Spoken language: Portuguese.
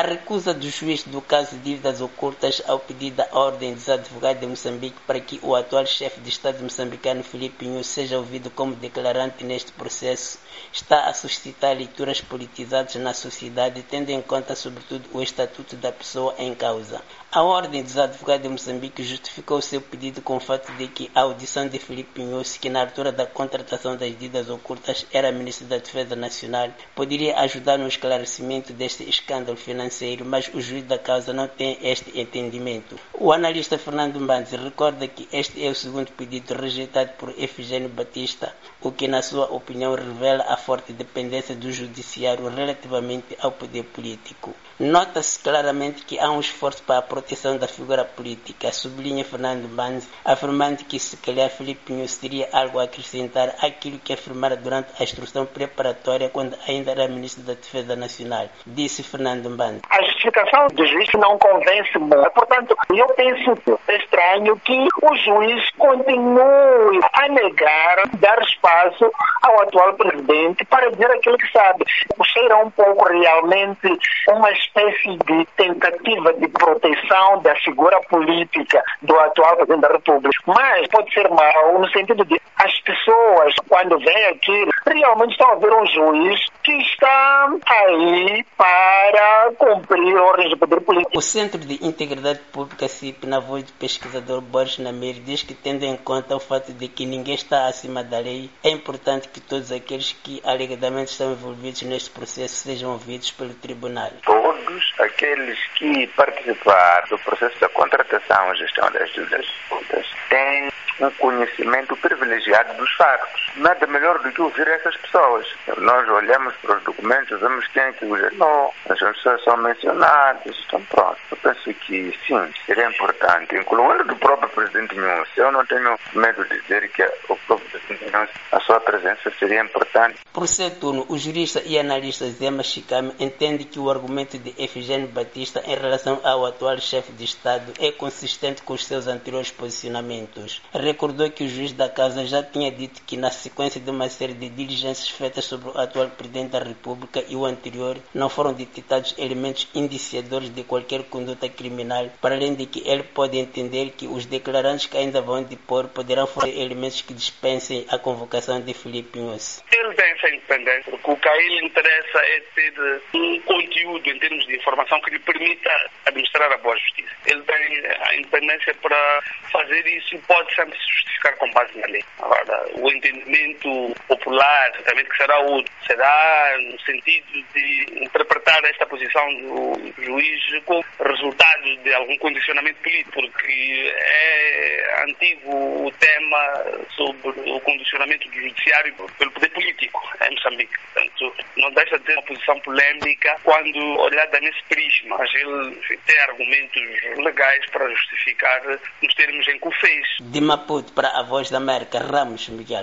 recusa do juiz do caso de dívidas ocultas ao pedido da Ordem dos Advogados de Moçambique para que o atual chefe de Estado moçambicano Filipe Nyusi seja ouvido como declarante neste processo está a suscitar leituras politizadas na sociedade, tendo em conta sobretudo o estatuto da pessoa em causa. A Ordem dos Advogados de Moçambique justificou seu pedido com o fato de que a audição de Filipe Nyusi, que na altura da contratação das dívidas ocultas era Ministro da Defesa Nacional, poderia ajudar no esclarecimento deste escândalo financeiro, mas o juiz da causa não tem este entendimento. O analista Fernando Mbanzi recorda que este é o segundo pedido rejeitado por Efigênio Batista, o que na sua opinião revela a forte dependência do judiciário relativamente ao poder político. Nota-se claramente que há um esforço para a proteção da figura política, sublinha Fernando Mbanzi, afirmando que se calhar Filipe Nyusi teria algo a acrescentar àquilo que afirmara durante a instrução preparatória quando ainda era Ministro da Defesa Nacional, disse Fernando Mbanzi. A justificação do juiz não convence muito. Portanto, eu penso estranho que o juiz continue a negar, dar espaço ao atual presidente para dizer aquilo que sabe. Cheira um pouco realmente uma espécie de tentativa de proteção da figura política do atual presidente da República. Mas pode ser mal no sentido de as pessoas, quando vêm aqui, realmente estão a ver um juiz que está aí para cumprir ordens de poder político. O Centro de Integridade Pública, CIP, na voz do pesquisador Boris Namir, diz que, tendo em conta o fato de que ninguém está acima da lei, é importante que todos aqueles que alegadamente estão envolvidos neste processo sejam ouvidos pelo tribunal. Todos aqueles que participaram do processo da contratação e gestão das dívidas ocultas têm um conhecimento privilegiado dos factos. Nada melhor do que ouvir essas pessoas. Nós olhamos para os documentos, vemos quem é que os assinou, as pessoas são mencionadas, estão prontos. Eu penso que sim, seria importante, incluindo do próprio presidente Nyusi. Eu não tenho medo de dizer que o próprio presidente Nyusi, a sua presença seria importante. Por seu turno, o jurista e analista Zema Chikame entende que o argumento de Efigênio Batista em relação ao atual chefe de Estado é consistente com os seus anteriores posicionamentos. Recordou que o juiz da causa já tinha dito que, na sequência de uma série de diligências feitas sobre o atual presidente da República e o anterior, não foram detectados elementos indiciadores de qualquer conduta criminal, para além de que ele pode entender que os declarantes que ainda vão depor poderão fornecer elementos que dispensem a convocação de Filipe Nyusi. Ele tem essa independência, porque o que a ele interessa é ter um conteúdo em termos de informação que lhe permita administrar a boa justiça. Ele tem a independência para fazer isso e pode sempre se justificar com base na lei. Agora, o entendimento popular, certamente que será outro, será no sentido de interpretar esta posição do juiz como resultado de algum condicionamento político, porque é antigo o tema sobre o condicionamento do judiciário pelo poder político em Moçambique. Portanto, não deixa de ter uma posição polêmica quando olhada nesse prisma, mas ele tem argumentos legais para justificar nos termos em que o fez. De Maputo para a Voz da América, Ramos Miguel.